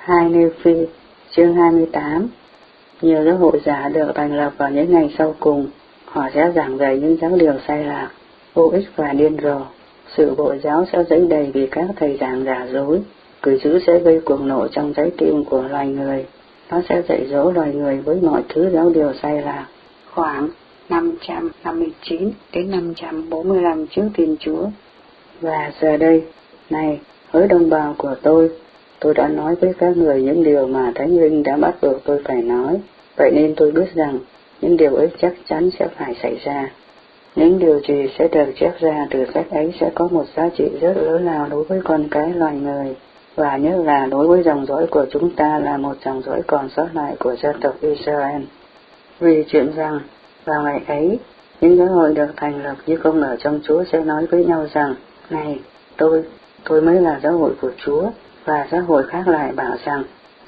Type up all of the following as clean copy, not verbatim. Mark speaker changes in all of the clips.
Speaker 1: 2 Nephi, chương 28. Nhiều giáo hội giả được thành lập vào những ngày sau cùng. Họ sẽ giảng dạy những giáo điều sai lạc, vô ích và điên rồ. Sự bộ giáo sẽ dấy đầy vì các thầy giảng giả dối. Quỷ dữ sẽ gây cuồng nộ trong trái tim của loài người. Nó sẽ dạy dỗ loài người với mọi thứ giáo điều sai lạc. Khoảng 559 đến 545 trước Thiên Chúa. Và giờ đây, này, hỡi đồng bào của tôi đã nói với các người những điều mà Thánh Linh đã bắt buộc tôi phải nói. Vậy nên tôi biết rằng những điều ấy chắc chắn sẽ phải xảy ra. Những điều gì sẽ được chép ra từ sách ấy sẽ có một giá trị rất lớn lao đối với con cái loài người, và nhất là đối với dòng dõi của chúng ta là một dòng dõi còn sót lại của dân tộc Israel. Vì chuyện rằng, vào ngày ấy, những giáo hội được thành lập như không ở trong Chúa sẽ nói với nhau rằng, này, tôi mới là giáo hội của Chúa, và giáo hội khác lại bảo rằng,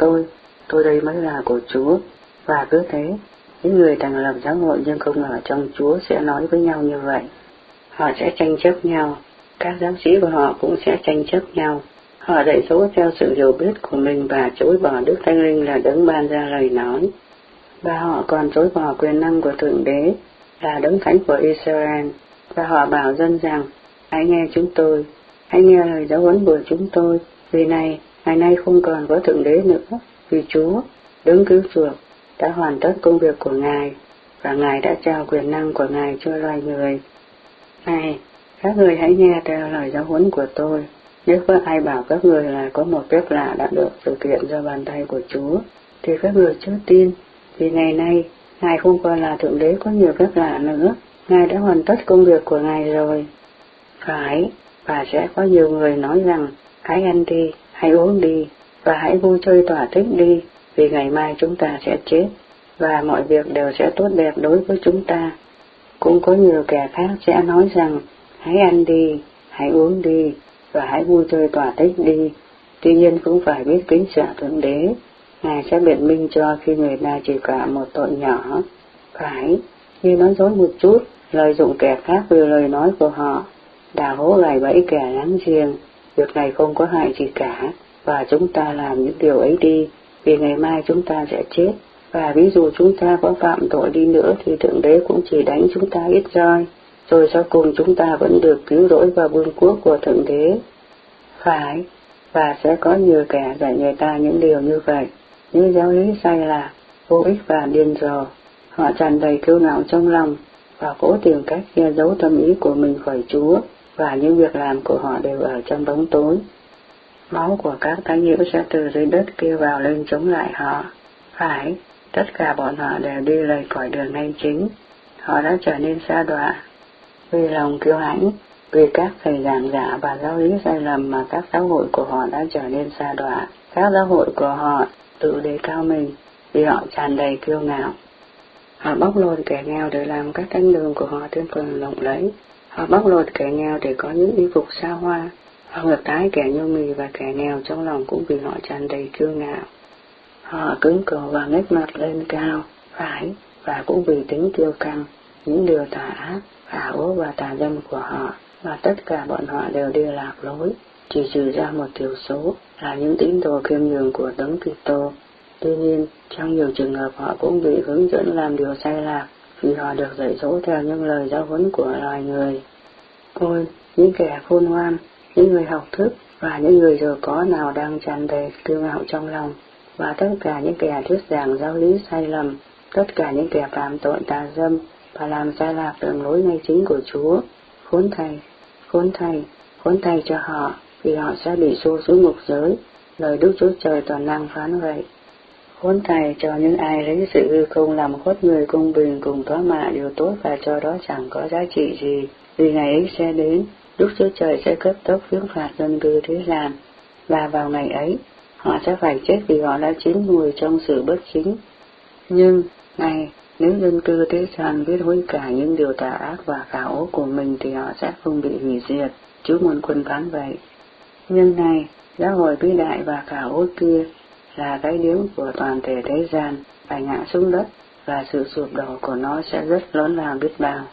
Speaker 1: tôi đây mới là của Chúa, và cứ thế, những người thành lập giáo hội nhưng không ở trong Chúa sẽ nói với nhau như vậy. Họ sẽ tranh chấp nhau, các giáo sĩ của họ cũng sẽ tranh chấp nhau. Họ dạy dỗ theo sự hiểu biết của mình và chối bỏ Đức Thánh Linh là đấng ban ra lời nói. Và họ còn chối bỏ quyền năng của Thượng Đế, là đấng thánh của Israel, và họ bảo dân rằng, hãy nghe chúng tôi, hãy nghe lời giáo huấn của chúng tôi, vì này, ngày nay không còn có Thượng Đế nữa, vì Chúa, đấng cứu chuộc, đã hoàn tất công việc của Ngài, và Ngài đã trao quyền năng của Ngài cho loài người. Này, các người hãy nghe theo lời giáo huấn của tôi. Nếu có ai bảo các người là có một phép lạ đã được thực hiện do bàn tay của Chúa, thì các người chưa tin, vì ngày nay, Ngài không còn là Thượng Đế có nhiều phép lạ nữa, Ngài đã hoàn tất công việc của Ngài rồi. Phải, và sẽ có nhiều người nói rằng, hãy ăn đi, hãy uống đi, và hãy vui chơi thỏa thích đi, vì ngày mai chúng ta sẽ chết, và mọi việc đều sẽ tốt đẹp đối với chúng ta. Cũng có nhiều kẻ khác sẽ nói rằng, hãy ăn đi, hãy uống đi, và hãy vui chơi thỏa thích đi, tuy nhiên cũng phải biết kính sợ Thượng Đế. Ngài sẽ biện minh cho khi người ta chỉ cả một tội nhỏ. Phải, như nói dối một chút, lợi dụng kẻ khác vì lời nói của họ, đào hố gài bẫy kẻ láng giềng, việc này không có hại gì cả, và chúng ta làm những điều ấy đi, vì ngày mai chúng ta sẽ chết, và ví dụ chúng ta có phạm tội đi nữa thì Thượng Đế cũng chỉ đánh chúng ta ít roi, rồi sau cùng chúng ta vẫn được cứu rỗi vào vương quốc của Thượng Đế. Phải, và sẽ có nhiều kẻ dạy người ta những điều như vậy, những giáo lý sai lạc, vô ích và điên rồ. Họ tràn đầy kiêu ngạo trong lòng, và cố tìm cách che giấu tâm ý của mình khỏi Chúa, và những việc làm của họ đều ở trong bóng tối. Máu của các thánh hữu sẽ từ dưới đất kêu vào lên chống lại họ. Phải, tất cả bọn họ đều đi lệch khỏi đường ngay chính. Họ đã trở nên sa đọa. Vì lòng kiêu hãnh, vì các thầy giảng giả và giáo lý sai lầm mà các giáo hội của họ đã trở nên sa đọa. Các giáo hội của họ tự đề cao mình, vì họ tràn đầy kiêu ngạo. Họ bóc lột kẻ nghèo để làm các cánh đường của họ thêm phần lộng lẫy. Họ bóc lột kẻ nghèo để có những y phục xa hoa. Họ ngược đãi kẻ nhu mì và kẻ nghèo trong lòng cũng vì họ tràn đầy kiêu ngạo. Họ cứng cổ và ngách mặt lên cao, phải, và cũng vì tính kiêu căng, những điều tà ác, ảo ố và tà dâm của họ, và tất cả bọn họ đều đi lạc lối, chỉ trừ ra một thiểu số là những tín đồ khiêm nhường của Đấng Kitô. Tuy nhiên, trong nhiều trường hợp họ cũng bị hướng dẫn làm điều sai lạc, vì họ được dạy dỗ theo những lời giáo huấn của loài người. Ôi, những kẻ khôn ngoan, những người học thức và những người giàu có nào đang tràn đầy kiêu ngạo trong lòng, và tất cả những kẻ thuyết giảng giáo lý sai lầm, tất cả những kẻ phạm tội tà dâm và làm sai lạc đường lối ngay chính của Chúa. Khốn thay, khốn thay, khốn thay cho họ, vì họ sẽ bị xô xuống ngục giới. Lời Đức Chúa Trời toàn năng phán vậy. Khốn thay cho những ai lấy sự hư không làm khuất người công bình cùng có mạ điều tốt và cho đó chẳng có giá trị gì, vì ngày ấy sẽ đến, Đức Chúa Trời sẽ cấp tốc phiếu phạt dân cư thế gian, và vào ngày ấy, họ sẽ phải chết vì họ đã chín mùi trong sự bất chính. Nhưng, này, nếu dân cư thế gian biết hối cải những điều tà ác và khả ố của mình thì họ sẽ không bị hủy diệt, Chúa Môn Quân phán vậy. Nhưng này, giáo hội vĩ đại và khả ố kia là cái điếm của toàn thể thế gian, phải ngã xuống đất, và sự sụp đổ của nó sẽ rất lớn lao biết bao.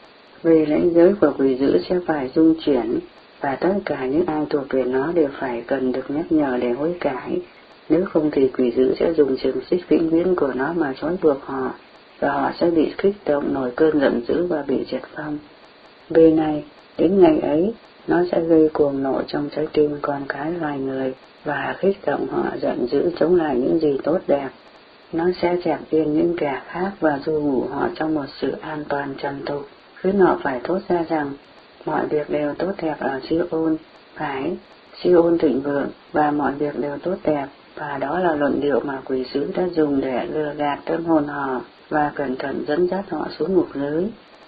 Speaker 1: Vì lãnh giới của quỷ dữ sẽ phải rung chuyển, và tất cả những ai thuộc về nó đều phải cần được nhắc nhở để hối cải. Nếu không thì quỷ dữ sẽ dùng xiềng xích vĩnh viễn của nó mà trói buộc họ, và họ sẽ bị kích động nổi cơn giận dữ và bị diệt vong. B này, đến ngày ấy, nó sẽ gây cuồng nộ trong trái tim con cái loài người và kích động họ giận dữ chống lại những gì tốt đẹp. Nó sẽ dẹp yên những kẻ khác và du ngụ họ trong một sự an toàn trần tục, khiến họ phải thốt ra rằng mọi việc đều tốt đẹp ở Siôn, phải, Siôn thịnh vượng và mọi việc đều tốt đẹp, và đó là luận điệu mà quỷ sứ đã dùng để lừa gạt tâm hồn họ và cẩn thận dẫn dắt họ xuống ngục giới.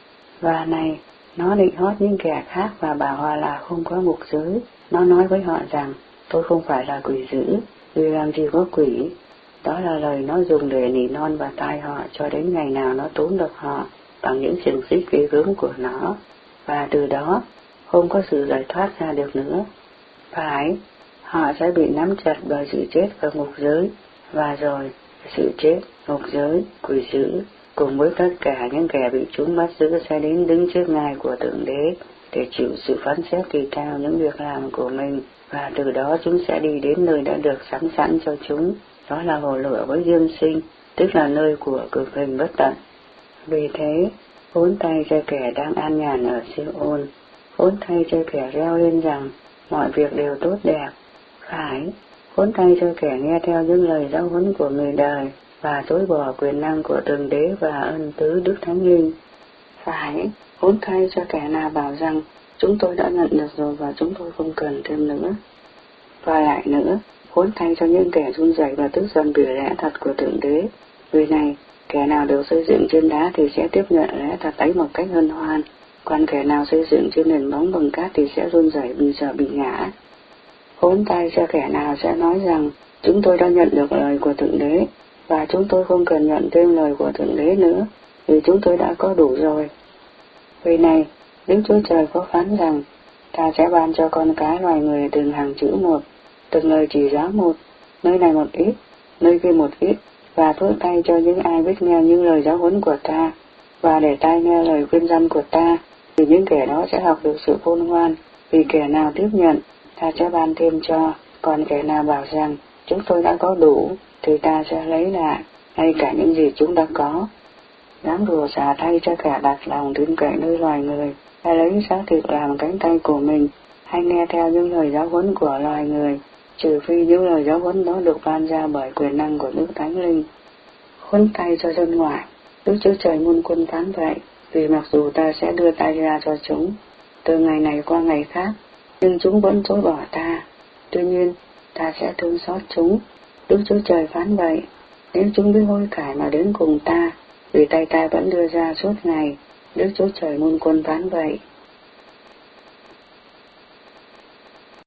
Speaker 1: Và này, nó định hót những kẻ khác và bảo họ là không có ngục giới. Nó nói với họ rằng, tôi không phải là quỷ dữ, vì làm gì có quỷ. Đó là lời nó dùng để nỉ non vào tai họ cho đến ngày nào nó tóm được họ bằng những xiềng xích ghê gớm của nó, và từ đó không có sự giải thoát ra được nữa. Phải, họ sẽ bị nắm chặt bởi sự chết và ngục giới, và rồi sự chết, ngục giới, quỷ dữ, cùng với tất cả những kẻ bị chúng bắt giữ sẽ đến đứng trước ngài của Thượng Đế để chịu sự phán xét kỳ cao những việc làm của mình, và từ đó chúng sẽ đi đến nơi đã được sẵn sẵn cho chúng, đó là hồ lửa với dương sinh, tức là nơi của cực hình bất tận. Vì thế, khốn thay cho kẻ đang an nhàn ở Siôn, khốn thay cho kẻ reo lên rằng mọi việc đều tốt đẹp. Phải, khốn thay cho kẻ nghe theo những lời giáo huấn của người đời và chối bỏ quyền năng của Thượng Đế và ân tứ Đức Thánh Linh. Phải, khốn thay cho kẻ nào bảo rằng chúng tôi đã nhận được rồi và chúng tôi không cần thêm nữa. Và lại nữa, khốn thay cho những kẻ run rẩy và tức giận vì lẽ thật của Thượng Đế. Vì này, kẻ nào được xây dựng trên đá thì sẽ tiếp nhận lẽ thật ấy một cách hân hoan, còn kẻ nào xây dựng trên nền móng bằng cát thì sẽ run rẩy vì sợ bị ngã. Khốn thay cho kẻ nào sẽ nói rằng chúng tôi đã nhận được lời của Thượng Đế và chúng tôi không cần nhận thêm lời của Thượng Đế nữa vì chúng tôi đã có đủ rồi. Vì này, Đức Chúa Trời có phán rằng ta sẽ ban cho con cái loài người từng hàng chữ một, từng lời chỉ giáo một, nơi này một ít, nơi kia một ít, và phước tay cho những ai biết nghe những lời giáo huấn của ta, và để tai nghe lời khuyên răn của ta, vì những kẻ đó sẽ học được sự khôn ngoan, vì kẻ nào tiếp nhận, ta sẽ ban thêm cho, còn kẻ nào bảo rằng chúng tôi đã có đủ, thì ta sẽ lấy lại, ngay cả những gì chúng đã có. Dám đùa xả thay cho kẻ đặt lòng tin cậy nơi loài người, hay lấy xác thịt làm cánh tay của mình, hay nghe theo những lời giáo huấn của loài người, trừ phi những lời giáo huấn đó được ban ra bởi quyền năng của Đức Thánh Linh. Khuấn tay cho dân ngoại, Đức Chúa Trời muôn quân phán vậy, vì mặc dù ta sẽ đưa tay ra cho chúng, từ ngày này qua ngày khác, nhưng chúng vẫn chối bỏ ta. Tuy nhiên, ta sẽ thương xót chúng. Đức Chúa Trời phán vậy, nếu chúng biết hối cải mà đến cùng ta, vì tay ta vẫn đưa ra suốt ngày, Đức Chúa Trời muôn quân phán vậy.